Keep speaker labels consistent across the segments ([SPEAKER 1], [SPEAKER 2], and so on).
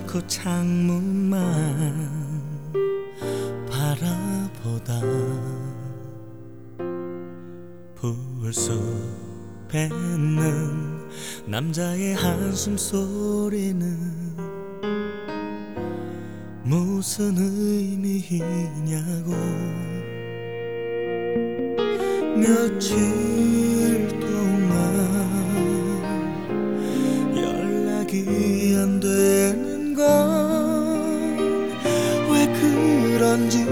[SPEAKER 1] 그 창문만 바라보다 불쑥 뱉는 남자의 한숨 소리는 무슨 의미이냐고. 며칠 동안 연락이 안 되는 건 왜 그런지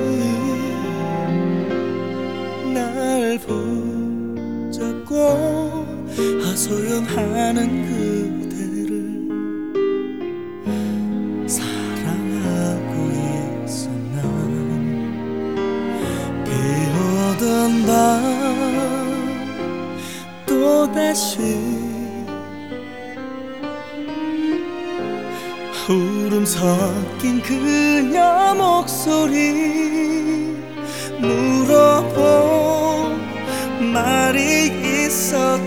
[SPEAKER 1] 날 붙잡고 하소연하는 그대를 사랑하고 있었나. 비오던 밤 또다시 울음 섞인 그녀 목소리 물어본 말이 있어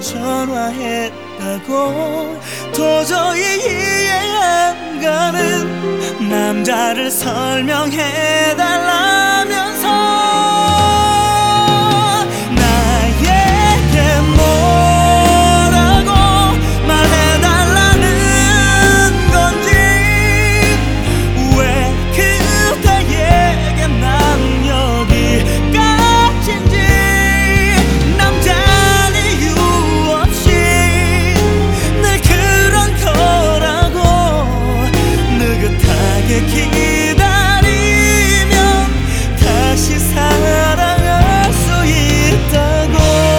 [SPEAKER 1] 전화했다고. 도저히 이해 안 가는 남자를 설명해달라면서 나에게 뭐라고 말해달라는 건지, 왜 그대에게 난 여기까지인지. 남자는 이유 없이 늘 그런 거라고. 느긋하게 기다리면 다시 사랑할 수 있다고.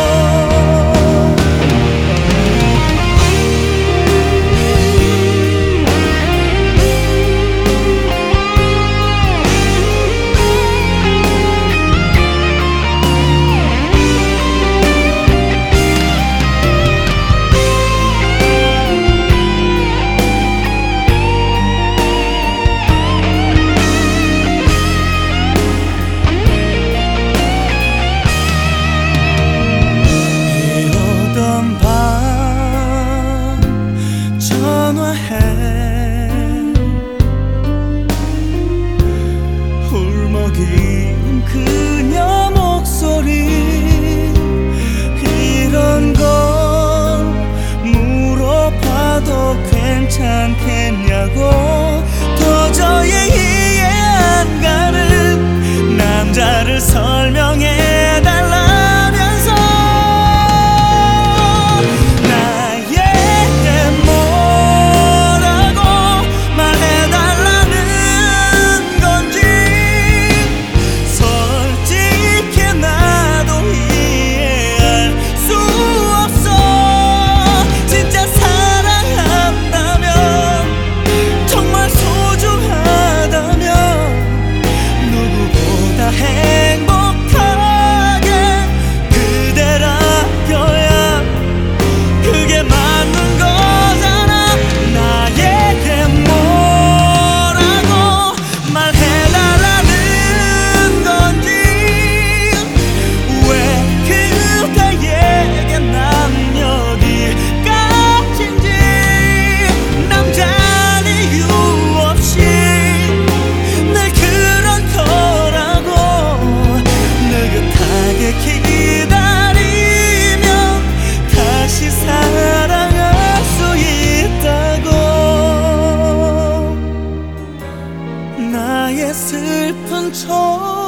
[SPEAKER 1] 울먹이는 그녀 목소리 이런 걸 물어봐도 괜찮겠냐고. 도저히 이해 안 가는 남자를 설명해달라면서 나에게 뭐라고 말해달라는 건지. 솔직히 나도 이해할 수 없어. 진짜 사랑한다면, 정말 소중하다면 누구보다 행복하게 그대라겨야 그게 맞는 거잖아. 나에게 뭐라고 말해달라는 건지, 왜 그대에게 난 여기까지인지. 남자는 이유 없이 늘 그런 거라고. 느긋하게 기다리면 다시 사랑할 수 있다고. 나의 슬픈 척